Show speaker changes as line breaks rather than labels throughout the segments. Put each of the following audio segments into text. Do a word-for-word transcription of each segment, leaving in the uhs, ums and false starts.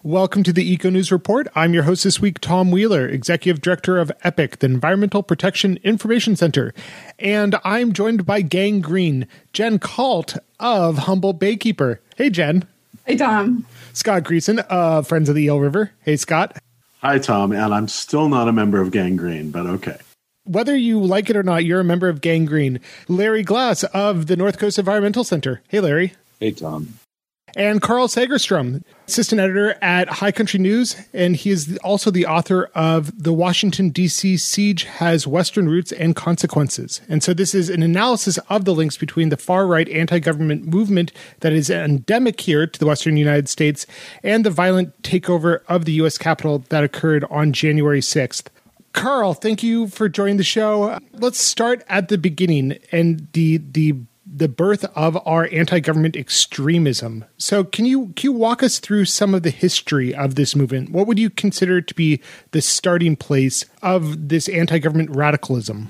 Welcome to the Eco News Report. I'm your host this week, Tom Wheeler, Executive Director of EPIC, the Environmental Protection Information Center. And I'm joined by Gang Green, Jen Kalt of Humboldt Baykeeper. Hey, Jen.
Hey, Tom.
Scott Greason of Friends of the Eel River. Hey, Scott.
Hi, Tom. And I'm still not a member of Gang Green, but okay.
Whether you like it or not, you're a member of Gang Green. Larry Glass of the North Coast Environmental Center. Hey, Larry.
Hey, Tom.
And Carl Sagerstrom, assistant editor at High Country News, and he is also the author of The Washington, D C Siege Has Western Roots and Consequences. And so this is an analysis of the links between the far-right anti-government movement that is endemic here to the Western United States and the violent takeover of the U S Capitol that occurred on January sixth. Carl, thank you for joining the show. Let's start at the beginning and the the the birth of our anti-government extremism. So can you, can you walk us through some of the history of this movement? What would you consider to be the starting place of this anti-government radicalism?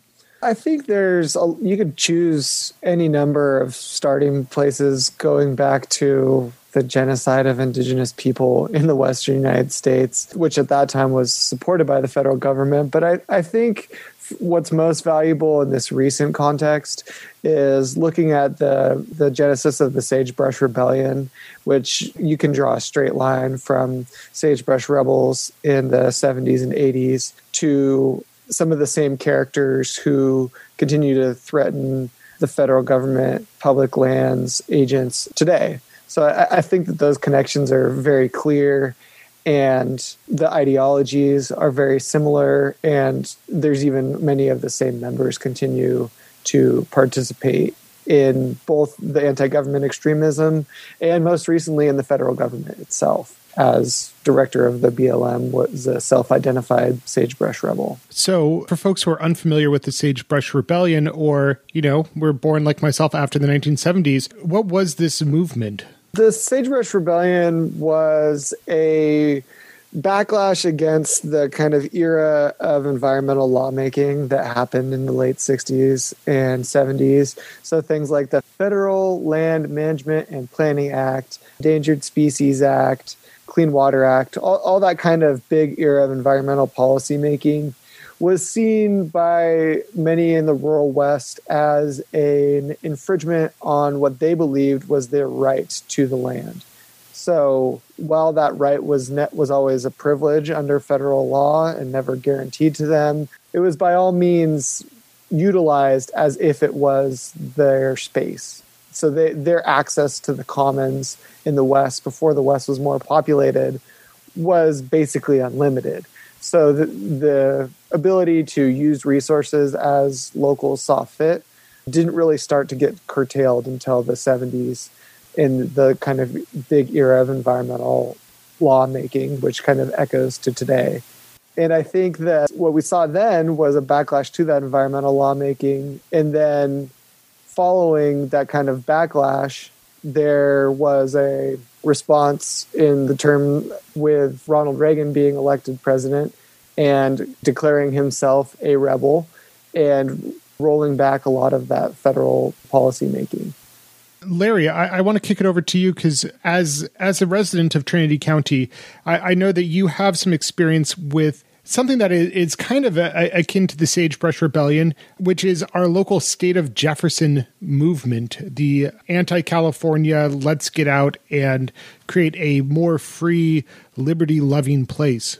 I think there's a, you could choose any number of starting places going back to the genocide of indigenous people in the Western United States, which at that time was supported by the federal government. But I, I think what's most valuable in this recent context is looking at the, the genesis of the Sagebrush Rebellion, which you can draw a straight line from Sagebrush rebels in the seventies and eighties to some of the same characters who continue to threaten the federal government, public lands, agents today. So I, I think that those connections are very clear, and the ideologies are very similar, and there's even many of the same members continue to participate in both the anti-government extremism and most recently in the federal government itself. As director of the B L M, was a self-identified sagebrush rebel.
So for folks who are unfamiliar with the Sagebrush Rebellion, or, you know, were born like myself after the nineteen seventies, what was this movement?
The Sagebrush Rebellion was a backlash against the kind of era of environmental lawmaking that happened in the late sixties and seventies. So things like the Federal Land Management and Planning Act, Endangered Species Act, Clean Water Act, all, all that kind of big era of environmental policy making was seen by many in the rural West as an infringement on what they believed was their right to the land. So while that right was net, was always a privilege under federal law and never guaranteed to them, it was by all means utilized as if it was their space. So they, their access to the commons in the West, before the West was more populated, was basically unlimited. So the, the ability to use resources as locals saw fit didn't really start to get curtailed until the seventies in the kind of big era of environmental lawmaking, which kind of echoes to today. And I think that what we saw then was a backlash to that environmental lawmaking. And then following that kind of backlash, there was a response in the term with Ronald Reagan being elected president and declaring himself a rebel and rolling back a lot of that federal policy making.
Larry, I, I want to kick it over to you because as as a resident of Trinity County, I, I know that you have some experience with something that is, is kind of a, a, akin to the Sagebrush Rebellion, which is our local State of Jefferson movement, the anti-California, let's get out and create a more free, liberty-loving place.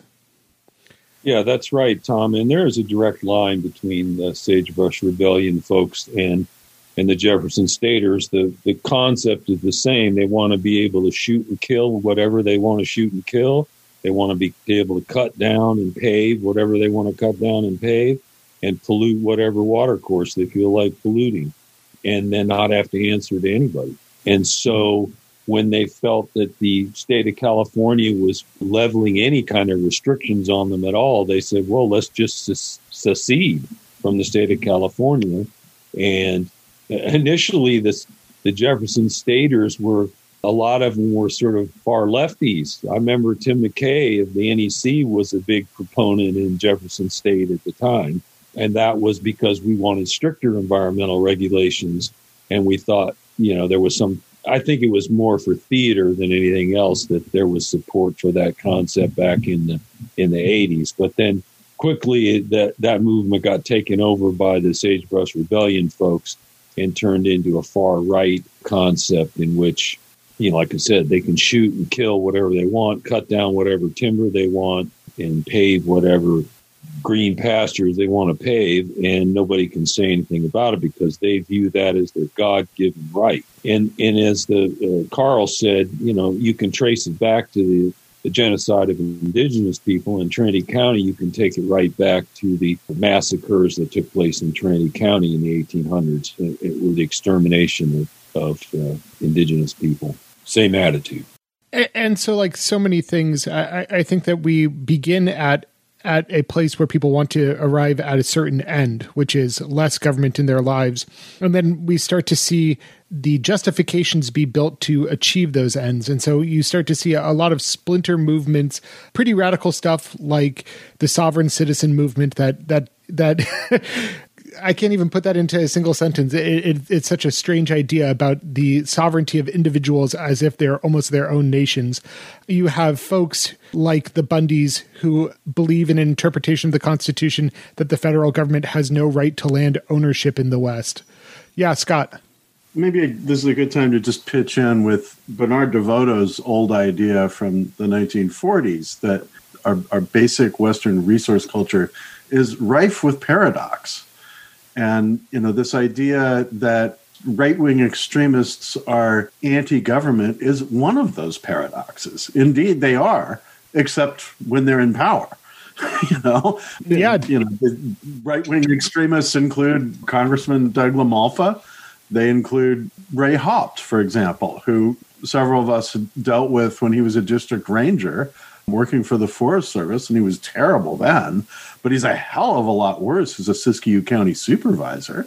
Yeah, that's right, Tom. And there is a direct line between the Sagebrush Rebellion folks and and the Jefferson Staters. The the concept is the same. They want to be able to shoot and kill whatever they want to shoot and kill. They want to be able to cut down and pave whatever they want to cut down and pave, and pollute whatever water course they feel like polluting, and then not have to answer to anybody. And so when they felt that the state of California was leveling any kind of restrictions on them at all, they said, well, let's just secede from the state of California. And initially, this, the Jefferson Staters were, a lot of them were sort of far lefties. I remember Tim McKay of the N E C was a big proponent in Jefferson State at the time. And that was because we wanted stricter environmental regulations. And we thought, you know, there was some I think it was more for theater than anything else that there was support for that concept back in the in the eighties. But then quickly that, that movement got taken over by the Sagebrush Rebellion folks and turned into a far right concept in which, you know, like I said, they can shoot and kill whatever they want, cut down whatever timber they want, and pave whatever green pastures they want to pave, and nobody can say anything about it because they view that as their God-given right. And and as the uh, Carl said, you know, you can trace it back to the, the genocide of indigenous people in Trinity County. You can take it right back to the massacres that took place in Trinity County in the eighteen hundreds, it, it was the extermination of, of uh, indigenous people. Same attitude.
And, and so, like so many things, I, I think that we begin at at a place where people want to arrive at a certain end, which is less government in their lives. And then we start to see the justifications be built to achieve those ends. And so you start to see a, a lot of splinter movements, pretty radical stuff like the sovereign citizen movement that, that, that I can't even put that into a single sentence. It, it, it's such a strange idea about the sovereignty of individuals as if they're almost their own nations. You have folks like the Bundys who believe in an interpretation of the Constitution that the federal government has no right to land ownership in the West. Yeah, Scott.
Maybe this is a good time to just pitch in with Bernard DeVoto's old idea from the nineteen forties that our, our basic Western resource culture is rife with paradox. And, you know, this idea that right-wing extremists are anti-government is one of those paradoxes. Indeed, they are, except when they're in power. you know,
yeah.
You know, right-wing extremists include Congressman Doug LaMalfa. They include Ray Haupt, for example, who several of us dealt with when he was a district ranger working for the Forest Service, and he was terrible then, but he's a hell of a lot worse as a Siskiyou County supervisor.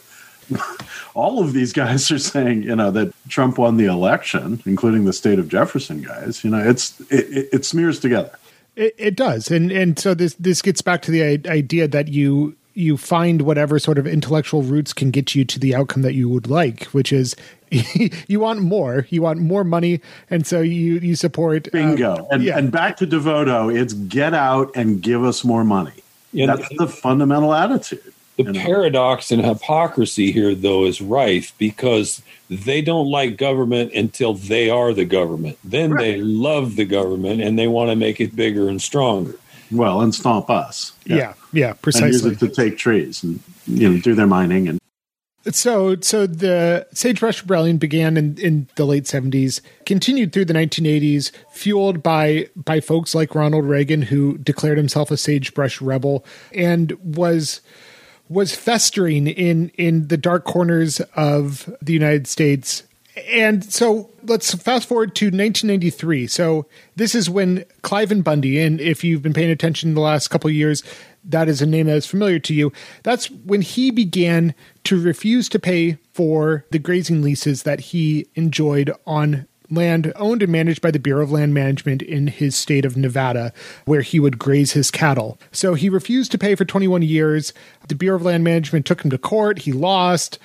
All of these guys are saying, you know, that Trump won the election, including the state of Jefferson guys. You know, it's it, it, it smears together.
It, it does, and and so this this gets back to the idea that you you find whatever sort of intellectual roots can get you to the outcome that you would like, which is you want more, you want more money, and so you you support.
Bingo,
um,
and
yeah.
and back to DeVoto, it's get out and give us more money.
Yeah,
That's the fundamental attitude.
The
you know?
paradox and hypocrisy here, though, is rife because they don't like government until they are the government. Then right. They love the government and they want to make it bigger and stronger.
Well, and stomp us.
Yeah, yeah, yeah precisely.
And use it to take trees and, you know, do their mining. And
So so the Sagebrush Rebellion began in, in the late seventies, continued through the nineteen eighties, fueled by by folks like Ronald Reagan, who declared himself a sagebrush rebel and was was festering in in the dark corners of the United States. And so let's fast forward to nineteen ninety-three. So this is when Cliven Bundy, and if you've been paying attention the last couple of years, that is a name that is familiar to you. That's when he began to refuse to pay for the grazing leases that he enjoyed on land owned and managed by the Bureau of Land Management in his state of Nevada, where he would graze his cattle. So he refused to pay for twenty-one years. The Bureau of Land Management took him to court. He lost.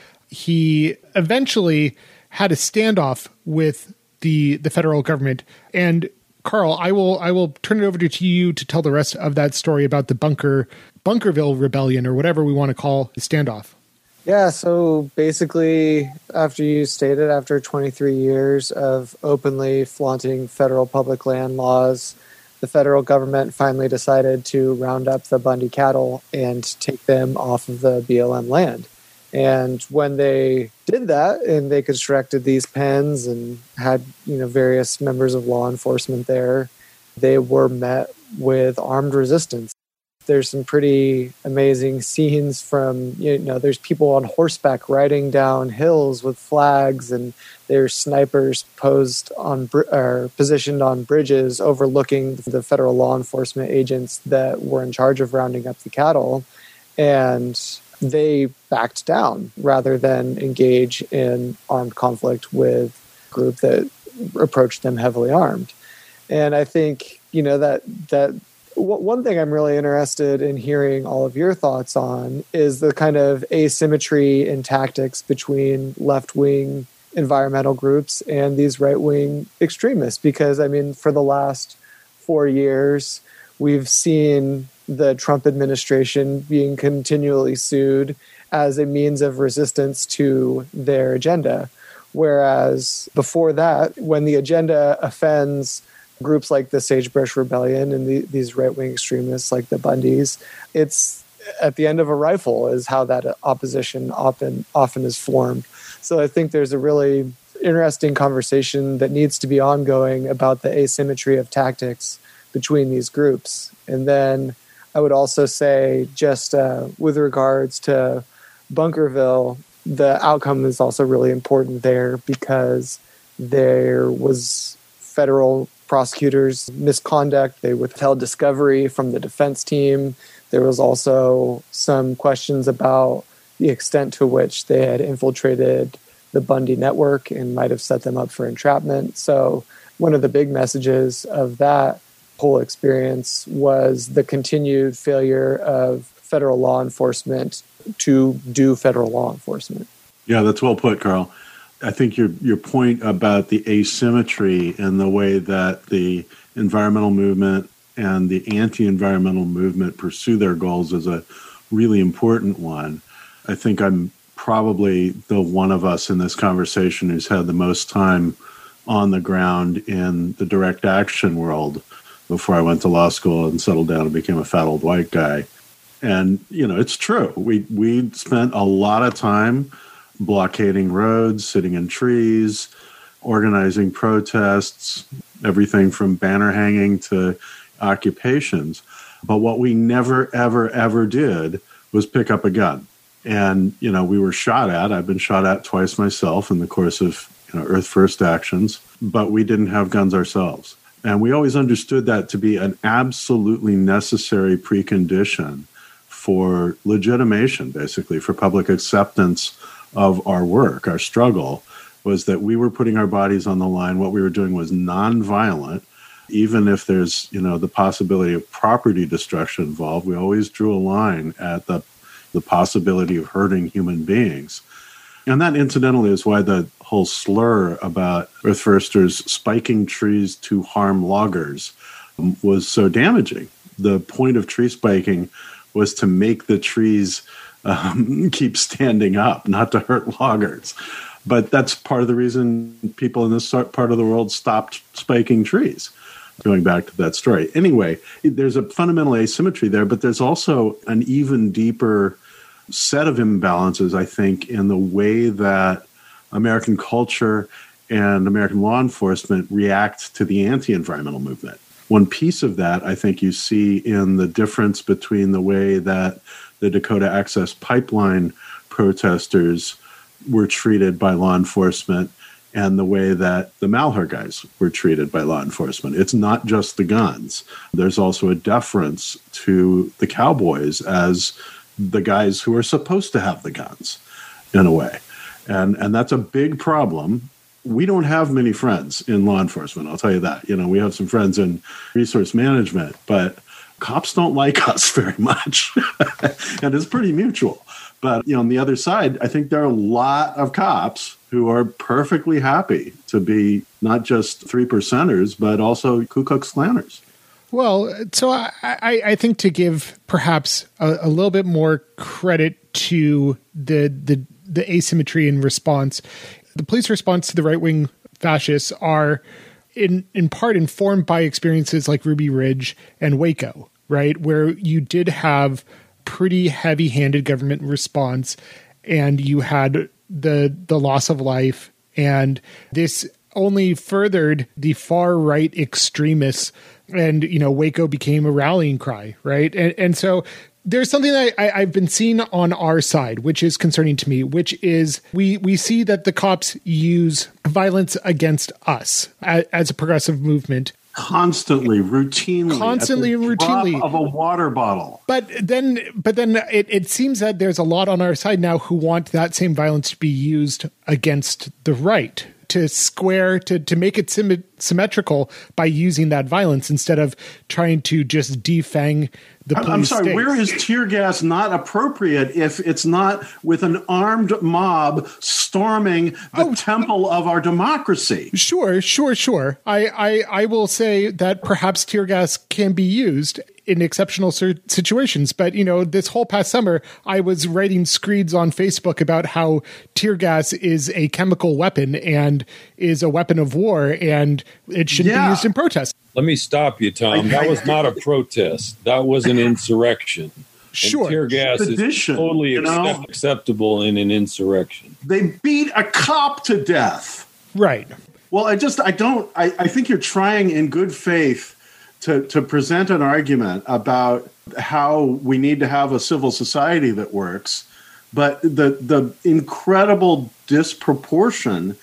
He eventually had a standoff with the the federal government. And Carl, I will I will turn it over to you to tell the rest of that story about the Bunker Bunkerville Rebellion, or whatever we want to call the standoff.
Yeah, so basically, after you stated, after twenty-three years of openly flaunting federal public land laws, the federal government finally decided to round up the Bundy cattle and take them off of the B L M land. And when they did that, and they constructed these pens and had, you know, various members of law enforcement there, they were met with armed resistance. There's some pretty amazing scenes from, you know, there's people on horseback riding down hills with flags, and there's snipers posed on or positioned on bridges overlooking the federal law enforcement agents that were in charge of rounding up the cattle. And they backed down rather than engage in armed conflict with a group that approached them heavily armed. And I think, you know, that that one thing I'm really interested in hearing all of your thoughts on is the kind of asymmetry in tactics between left-wing environmental groups and these right-wing extremists. Because, I mean, for the last four years, we've seen the Trump administration being continually sued as a means of resistance to their agenda. Whereas before that, when the agenda offends groups like the Sagebrush Rebellion and the, these right-wing extremists like the Bundys, it's at the end of a rifle is how that opposition often often is formed. So I think there's a really interesting conversation that needs to be ongoing about the asymmetry of tactics between these groups. And then I would also say, just uh, with regards to Bunkerville, the outcome is also really important there because there was federal prosecutors' misconduct. They withheld discovery from the defense team. There was also some questions about the extent to which they had infiltrated the Bundy network and might have set them up for entrapment. So one of the big messages of that whole experience was the continued failure of federal law enforcement to do federal law enforcement.
Yeah, that's well put, Carl. I think your your point about the asymmetry and the way that the environmental movement and the anti-environmental movement pursue their goals is a really important one. I think I'm probably the one of us in this conversation who's had the most time on the ground in the direct action world before I went to law school and settled down and became a fat old white guy. And, you know, it's true. We we spent a lot of time blockading roads, sitting in trees, organizing protests, everything from banner hanging to occupations. But what we never, ever, ever did was pick up a gun. And, you know, we were shot at. I've been shot at twice myself in the course of, you know, Earth First actions, but we didn't have guns ourselves. And we always understood that to be an absolutely necessary precondition for legitimation, basically, for public acceptance of our work, our struggle, was that we were putting our bodies on the line. What we were doing was nonviolent. Even if there's, you know, the possibility of property destruction involved, we always drew a line at the, the possibility of hurting human beings. And that, incidentally, is why the whole slur about Earth Firsters spiking trees to harm loggers um, was so damaging. The point of tree spiking was to make the trees um, keep standing up, not to hurt loggers. But that's part of the reason people in this part of the world stopped spiking trees, going back to that story. Anyway, there's a fundamental asymmetry there, but there's also an even deeper set of imbalances, I think, in the way that American culture and American law enforcement react to the anti-environmental movement. One piece of that, I think, you see in the difference between the way that the Dakota Access Pipeline protesters were treated by law enforcement and the way that the Malheur guys were treated by law enforcement. It's not just the guns. There's also a deference to the cowboys as the guys who are supposed to have the guns, in a way. And and that's a big problem. We don't have many friends in law enforcement, I'll tell you that. You know, we have some friends in resource management, but cops don't like us very much. And it's pretty mutual. But, you know, on the other side, I think there are a lot of cops who are perfectly happy to be not just three percenters, but also Ku Klux Klanners.
Well, so I, I, I think to give perhaps a, a little bit more credit to the, the the asymmetry in response, the police response to the right-wing fascists are in in part informed by experiences like Ruby Ridge and Waco, right, where you did have pretty heavy-handed government response, and you had the the loss of life, and this only furthered the far-right extremists. And, you know, Waco became a rallying cry, right? And and so there's something that I, I've been seeing on our side, which is concerning to me, which is we we see that the cops use violence against us as, as a progressive movement.
Constantly, routinely,
constantly,
at the
routinely
drop of a water bottle.
But then, but then, it, it seems that there's a lot on our side now who want that same violence to be used against the right, to square, to, to make it symmet- symmetrical by using that violence instead of trying to just defang the police
I'm sorry,
state.
Where is tear gas not appropriate if it's not with an armed mob storming the
Oh,
temple of our democracy?
Sure, sure, sure. I, I, I will say that perhaps tear gas can be used in exceptional situations. But, you know, this whole past summer, I was writing screeds on Facebook about how tear gas is a chemical weapon and is a weapon of war, and it shouldn't
Yeah.
be used in protest.
Let me stop you, Tom. That was not a protest. That was an insurrection.
Sure.
And tear gas
Sedition,
is totally
you know?
accept- acceptable in an insurrection.
They beat a cop to death.
Right.
Well, I just, I don't, I, I think you're trying in good faith to, to present an argument about how we need to have a civil society that works. But the the incredible disproportion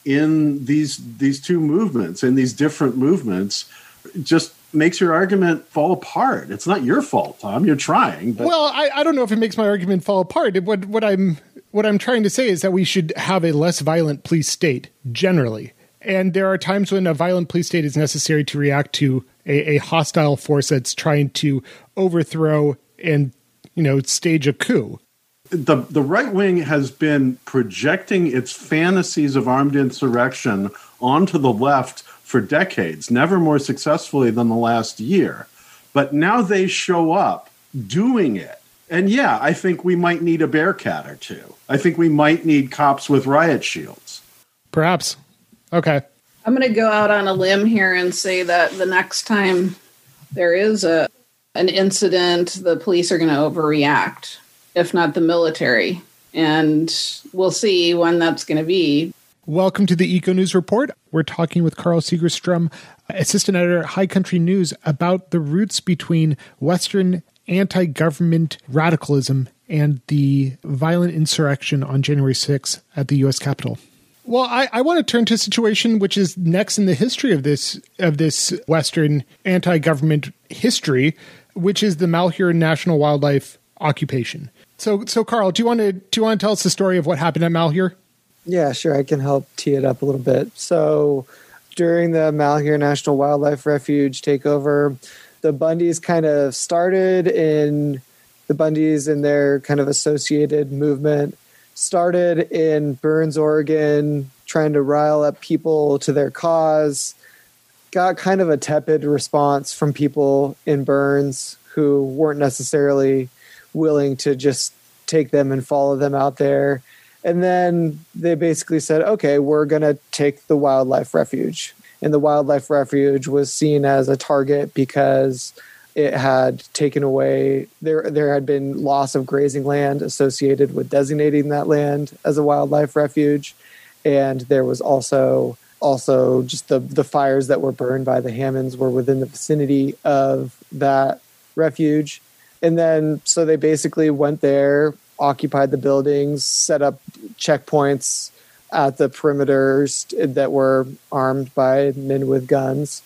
in these these two movements, in these different movements, just makes your argument fall apart. It's not your fault, Tom. You're trying. But
Well, I, I don't know if it makes my argument fall apart. What what I'm what I'm trying to say is that we should have a less violent police state generally. And there are times when a violent police state is necessary to react to a, a hostile force that's trying to overthrow and, you know, stage a coup.
the the right wing has been projecting its fantasies of armed insurrection onto the left for decades, never more successfully than the last year. But now they show up doing it. And yeah, I think we might need a Bearcat or two. I think we might need cops with riot shields.
Perhaps. Okay.
I'm going to go out on a limb here and say that the next time there is a an incident, the police are going to overreact, if not the military. And we'll see when that's going to be.
Welcome to the Eco News Report. We're talking with Carl Segerstrom, assistant editor at High Country News, about the roots between Western anti-government radicalism and the violent insurrection on January sixth at the U S Capitol. Well, I, I want to turn to a situation which is next in the history of this of this Western anti-government history, which is the Malheur National Wildlife occupation. So, so Carl, do you want to do you want to tell us the story of what happened at Malheur?
Yeah, sure. I can help tee it up a little bit. So during the Malheur National Wildlife Refuge takeover, the Bundys kind of started in the Bundys and their kind of associated movement started in Burns, Oregon, trying to rile up people to their cause, got kind of a tepid response from people in Burns who weren't necessarily willing to just take them and follow them out there. And then they basically said, okay, we're going to take the wildlife refuge. And the wildlife refuge was seen as a target because it had taken away, there there had been loss of grazing land associated with designating that land as a wildlife refuge. And there was also also just the, the fires that were burned by the Hammonds were within the vicinity of that refuge. And then so they basically went there, occupied the buildings, set up checkpoints at the perimeters that were armed by men with guns.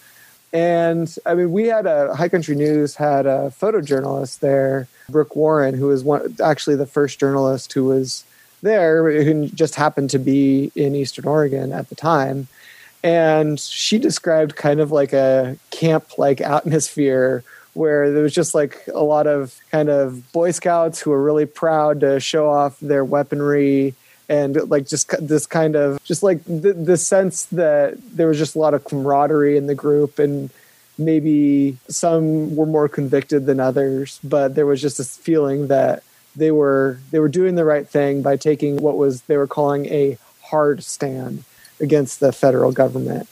And I mean, we had a High Country News had a photojournalist there, Brooke Warren, who was one, actually the first journalist who was there, who just happened to be in Eastern Oregon at the time. And she described kind of like a camp-like atmosphere where there was just like a lot of kind of Boy Scouts who were really proud to show off their weaponry, and like just this kind of just like the, the sense that there was just a lot of camaraderie in the group, and maybe some were more convicted than others, but there was just this feeling that they were they were doing the right thing by taking what was they were calling a hard stand against the federal government.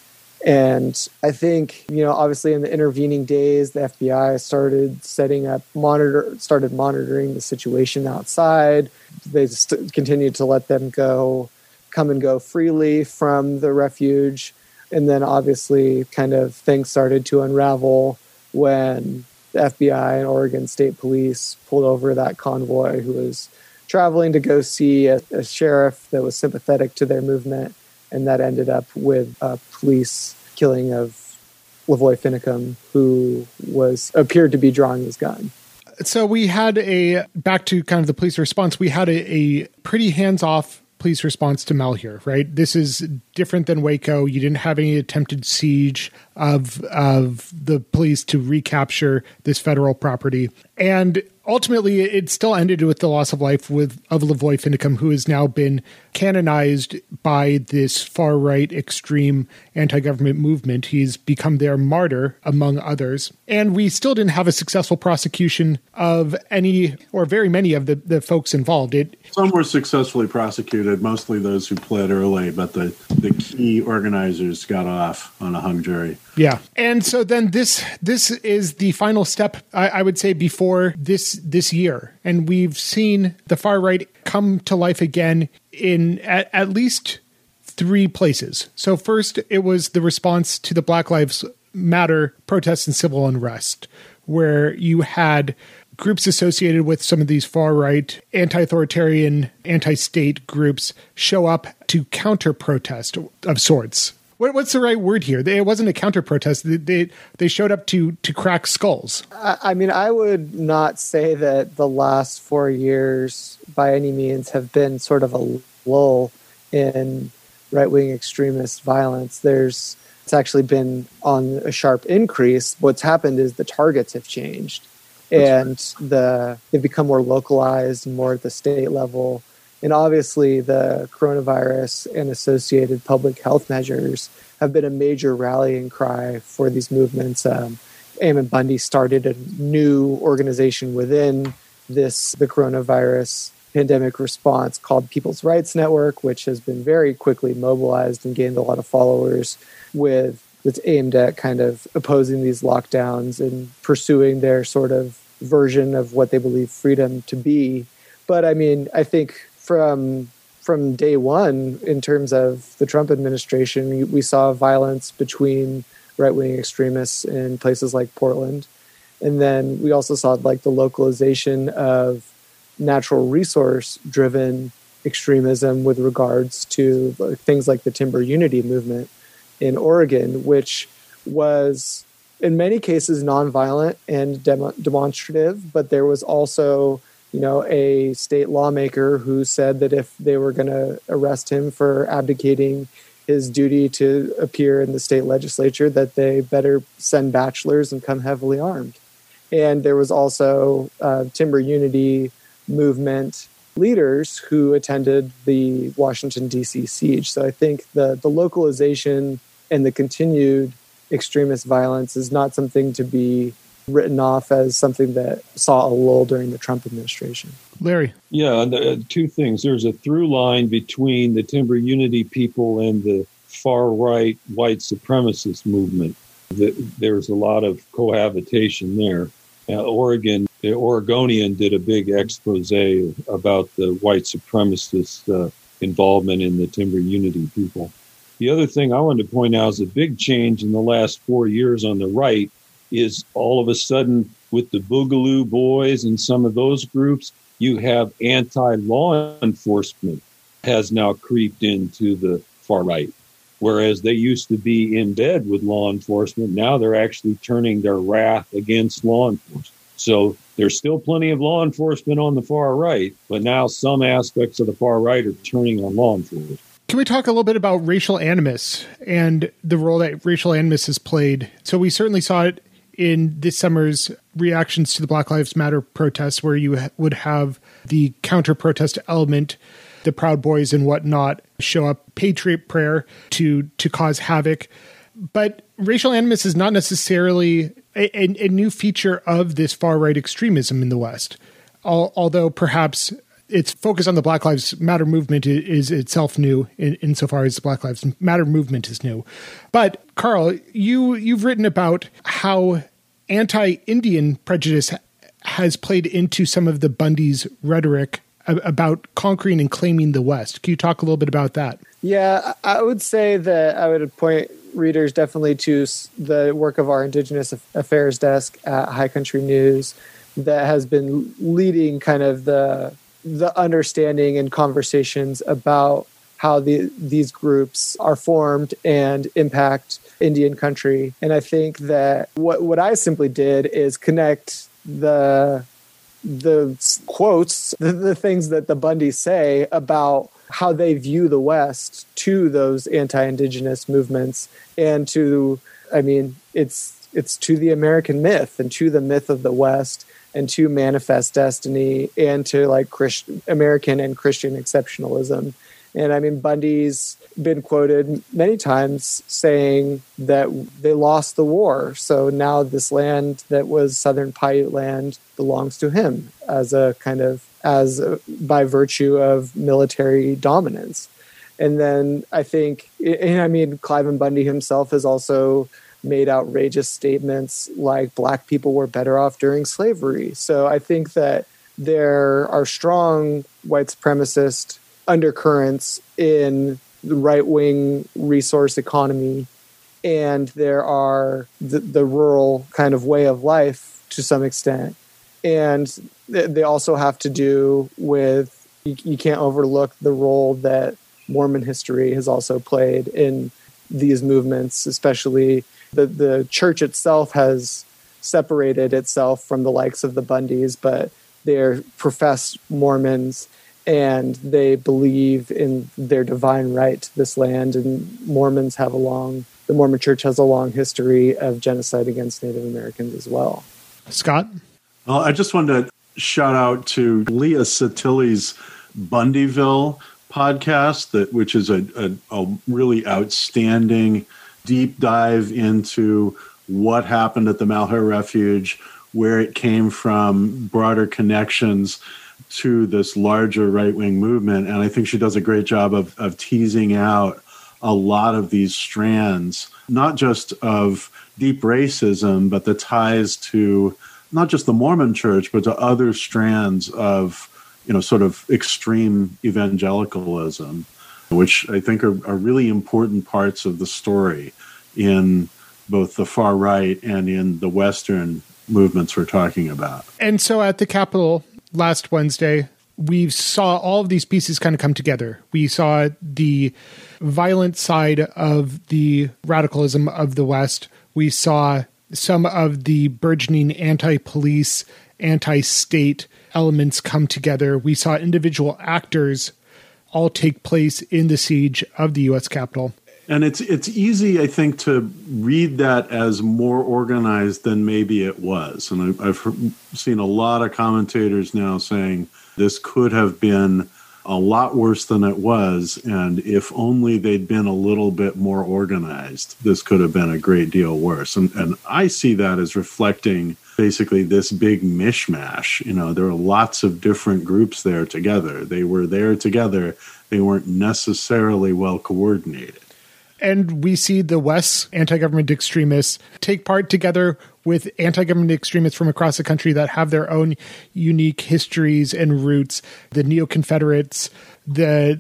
And I think, you know, obviously in the intervening days, the F B I started setting up, monitor, started monitoring the situation outside. They st- continued to let them go, come and go freely from the refuge. And then obviously kind of things started to unravel when the F B I and Oregon State Police pulled over that convoy who was traveling to go see a, a sheriff that was sympathetic to their movement. And that ended up with a police killing of Lavoy Finicum, who was appeared to be drawing his gun.
So we had a, back to kind of the police response, we had a, a pretty hands-off police response to Malheur, right? This is different than Waco. You didn't have any attempted siege of of the police to recapture this federal property. And ultimately, it still ended with the loss of life with of Lavoy Finicum, who has now been canonized by this far-right extreme anti-government movement. He's become their martyr, among others. And we still didn't have a successful prosecution of any or very many of the, the folks involved. It
Some were successfully prosecuted, mostly those who pled early, but the, the key organizers got off on a hung jury.
Yeah. And so then this this is the final step, I, I would say, before this this year. And we've seen the far right come to life again in at, at least three places. So first, it was the response to the Black Lives Matter protests and civil unrest, where you had groups associated with some of these far-right, anti-authoritarian, anti-state groups show up to counter-protest of sorts. What, what's the right word here? It wasn't a counter-protest. They, they they showed up to to crack skulls.
I, I mean, I would not say that the last four years by any means have been sort of a lull in right-wing extremist violence. There's it's actually been on a sharp increase. What's happened is the targets have changed, and the they've become more localized and more at the state level. And obviously, the coronavirus and associated public health measures have been a major rallying cry for these movements. Um, Ammon Bundy started a new organization within this the coronavirus pandemic response called People's Rights Network, which has been very quickly mobilized and gained a lot of followers. With it's aimed at kind of opposing these lockdowns and pursuing their sort of version of what they believe freedom to be. But I mean, I think from from day one, in terms of the Trump administration, we, we saw violence between right-wing extremists in places like Portland. And then we also saw like the localization of natural resource-driven extremism with regards to things like the Timber Unity movement in Oregon, which was in many cases nonviolent and demo- demonstrative, but there was also, you know, a state lawmaker who said that if they were going to arrest him for abdicating his duty to appear in the state legislature, that they better send bachelors and come heavily armed. And there was also uh, Timber Unity movement leaders who attended the Washington, D C siege. So I think the, the localization and the continued extremist violence is not something to be written off as something that saw a lull during the Trump administration.
Larry.
Yeah, the, uh, two things. There's a through line between the Timber Unity people and the far-right white supremacist movement. The, there's a lot of cohabitation there. Uh, Oregon, the Oregonian did a big expose about the white supremacist uh, involvement in the Timber Unity people. The other thing I wanted to point out is a big change in the last four years on the right is all of a sudden with the Boogaloo Boys and some of those groups, you have anti-law enforcement has now creeped into the far right. Whereas they used to be in bed with law enforcement, now they're actually turning their wrath against law enforcement. So there's still plenty of law enforcement on the far right, but now some aspects of the far right are turning on law enforcement.
Can we talk a little bit about racial animus and the role that racial animus has played? So we certainly saw it in this summer's reactions to the Black Lives Matter protests, where you ha- would have the counter-protest element, the Proud Boys and whatnot, show up, Patriot Prayer to to cause havoc. But racial animus is not necessarily a, a, a new feature of this far-right extremism in the West, Al- although perhaps its focus on the Black Lives Matter movement is itself new in, insofar as the Black Lives Matter movement is new. But Carl, you, you've written about how anti-Indian prejudice has played into some of the Bundy's rhetoric about conquering and claiming the West. Can you talk a little bit about that?
Yeah, I would say that I would point readers definitely to the work of our Indigenous Affairs desk at High Country News that has been leading kind of the the understanding and conversations about how the, these groups are formed and impact Indian country. And I think that what, what I simply did is connect the the quotes, the, the things that the Bundys say about how they view the West to those anti-Indigenous movements and to, I mean, it's it's to the American myth and to the myth of the West and to manifest destiny and to like Christ- American and Christian exceptionalism. And I mean, Bundy's been quoted many times saying that they lost the war. So now this land that was Southern Paiute land belongs to him as a kind of, as a, by virtue of military dominance. And then I think, and I mean, Cliven Bundy himself has also made outrageous statements like black people were better off during slavery. So I think that there are strong white supremacist undercurrents in the right-wing resource economy, and there are the, the rural kind of way of life to some extent. And th- they also have to do with, you, you can't overlook the role that Mormon history has also played in these movements, especially the, the church itself has separated itself from the likes of the Bundys, but they're professed Mormons and they believe in their divine right to this land. And Mormons have a long, the Mormon church has a long history of genocide against Native Americans as well.
Scott?
Well, I just wanted to shout out to Leah Satili's Bundyville podcast, that which is a, a, a really outstanding deep dive into what happened at the Malheur Refuge, where it came from, broader connections to this larger right-wing movement. And I think she does a great job of, of teasing out a lot of these strands, not just of deep racism, but the ties to not just the Mormon church, but to other strands of, you know, sort of extreme evangelicalism, which I think are, are really important parts of the story in both the far right and in the Western movements we're talking about.
And so at the Capitol last Wednesday, we saw all of these pieces kind of come together. We saw the violent side of the radicalism of the West. We saw some of the burgeoning anti-police, anti-state elements come together. We saw individual actors all take place in the siege of the U S Capitol.
And it's it's easy, I think, to read that as more organized than maybe it was. And I, I've seen a lot of commentators now saying this could have been a lot worse than it was, and if only they'd been a little bit more organized, this could have been a great deal worse. And, and I see that as reflecting basically this big mishmash. You know, there are lots of different groups there together. They were there together. They weren't necessarily well coordinated.
And we see the West's anti-government extremists take part together with anti-government extremists from across the country that have their own unique histories and roots. The neo-Confederates, the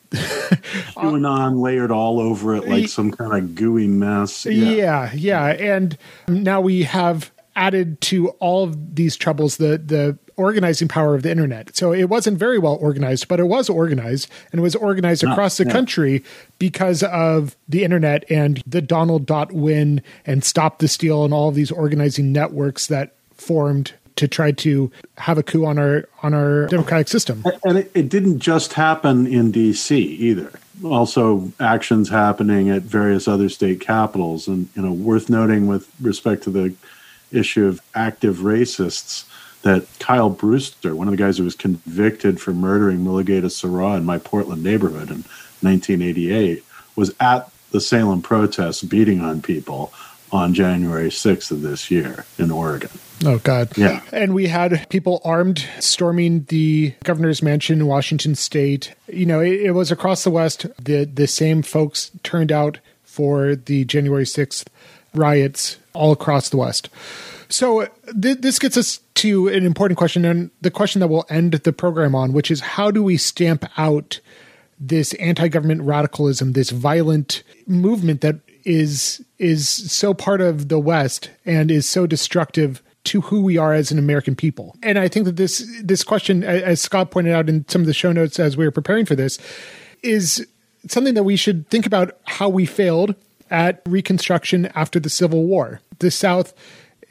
QAnon layered all over it like some kind of gooey mess.
Yeah. yeah, yeah. And now we have added to all of these troubles the the organizing power of the internet. So it wasn't very well organized, but it was organized, and it was organized across the yeah. country because of the internet and the Donald dot win and Stop the Steal and all of these organizing networks that formed to try to have a coup on our on our democratic system.
And it, it didn't just happen in D C either. Also actions happening at various other state capitals. And, you know, worth noting with respect to the issue of active racists, that Kyle Brewster, one of the guys who was convicted for murdering Mulugeta Sarah in my Portland neighborhood in nineteen eighty-eight, was at the Salem protests beating on people on January sixth of this year in Oregon.
Oh, God.
Yeah.
And we had people armed storming the governor's mansion in Washington State. You know, it, it was across the West. The, the same folks turned out for the January sixth riots all across the West. So th- this gets us to an important question, and the question that we'll end the program on, which is how do we stamp out this anti-government radicalism, this violent movement that is is so part of the West and is so destructive to who we are as an American people. And I think that this this question, as Scott pointed out in some of the show notes as we were preparing for this, is something that we should think about how we failed at Reconstruction after the Civil War. The South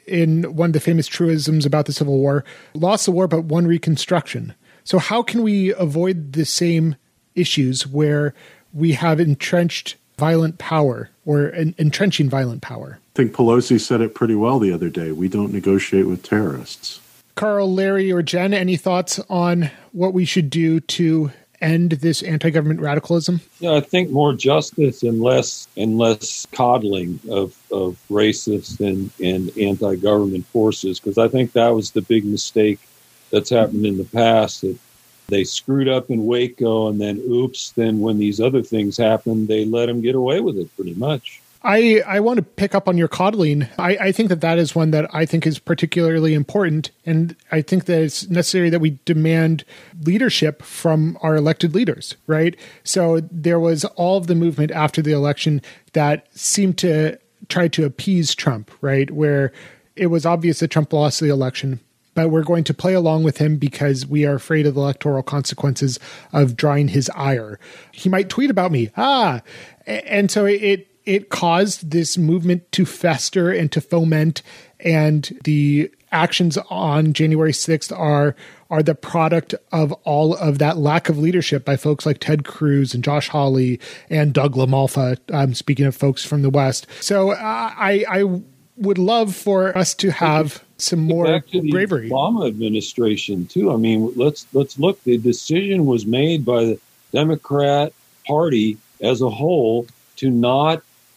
in one of the famous truisms about the Civil War, lost the war but won Reconstruction. So how can we avoid the same issues where we have entrenched violent power or en- entrenching violent power?
I think Pelosi said it pretty well the other day. We don't negotiate with terrorists.
Carl, Larry, or Jen, any thoughts on what we should do to end this anti-government radicalism?
Yeah, I think more justice and less and less coddling of, of racist and, and anti-government forces, because I think that was the big mistake that's happened in the past, that they screwed up in Waco, and then oops, then when these other things happened, they let them get away with it pretty much.
I, I want to pick up on your coddling. I, I think that that is one that I think is particularly important. And I think that it's necessary that we demand leadership from our elected leaders, right? So there was all of the movement after the election that seemed to try to appease Trump, right? Where it was obvious that Trump lost the election, but we're going to play along with him because we are afraid of the electoral consequences of drawing his ire. He might tweet about me. Ah, and so it, it caused this movement to fester and to foment, and the actions on January sixth are are the product of all of that lack of leadership by folks like Ted Cruz and Josh Hawley and Doug LaMalfa. I'm speaking of folks from the West. So uh, I, I would love for us to have some more
back to the
bravery.
Obama administration too. I mean, let's let's look. The decision was made by the Democrat Party as a whole to not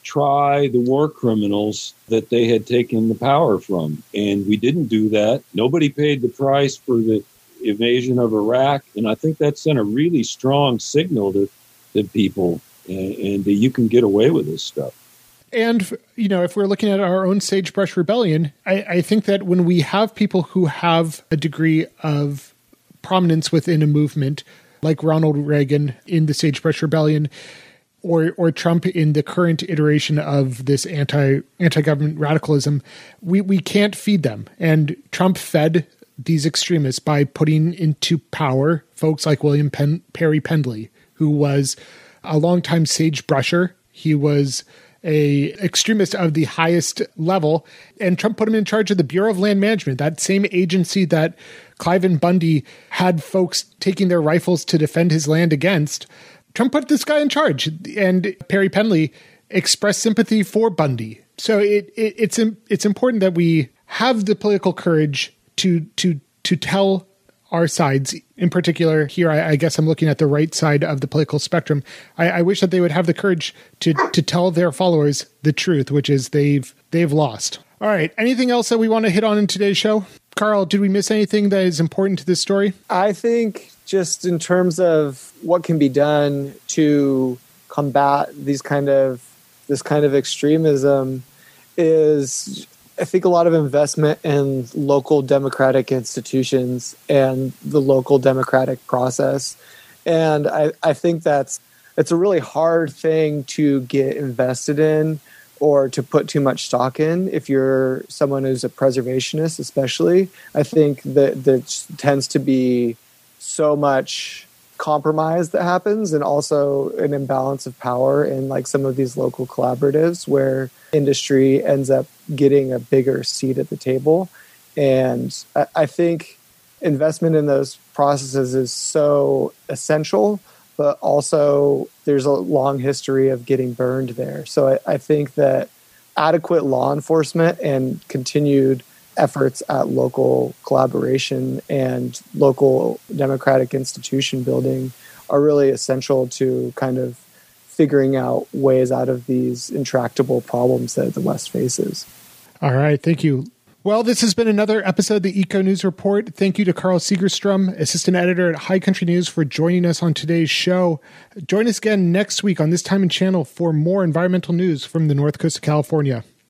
try the war criminals that they had taken the power from. And we didn't do that. Nobody paid the price for the invasion of Iraq. And I think that sent a really strong signal to, to people, and, and that you can get away with this stuff.
And, you know, if we're looking at our own Sagebrush Rebellion, I, I think that when we have people who have a degree of prominence within a movement, like Ronald Reagan in the Sagebrush Rebellion, or or Trump in the current iteration of this anti anti-government radicalism, we, we can't feed them. And Trump fed these extremists by putting into power folks like William Penn, Perry Pendley, who was a longtime sagebrusher. He was a extremist of the highest level, and Trump put him in charge of the Bureau of Land Management, that same agency that Cliven Bundy had folks taking their rifles to defend his land against. Trump put this guy in charge, and Perry Pendley expressed sympathy for Bundy. So it, it, it's it's important that we have the political courage to to to tell our sides. In particular, here I, I guess I'm looking at the right side of the political spectrum. I, I wish that they would have the courage to to tell their followers the truth, which is they've they've lost. All right. Anything else that we want to hit on in today's show? Carl, did we miss anything that is important to this story?
I think just in terms of what can be done to combat these kind of this kind of extremism is, I think, a lot of investment in local democratic institutions and the local democratic process. And I, I think that's it's a really hard thing to get invested in or to put too much stock in if you're someone who's a preservationist, especially. I think that there tends to be so much compromise that happens, and also an imbalance of power in like some of these local collaboratives where industry ends up getting a bigger seat at the table. And I, I think investment in those processes is so essential, but also there's a long history of getting burned there. So I, I think that adequate law enforcement and continued efforts at local collaboration and local democratic institution building are really essential to kind of figuring out ways out of these intractable problems that the West faces.
All right. Thank you. Well, this has been another episode of the Eco News Report. Thank you to Carl Segerstrom, assistant editor at High Country News, for joining us on today's show. Join us again next week on this time and channel for more environmental news from the North Coast of California.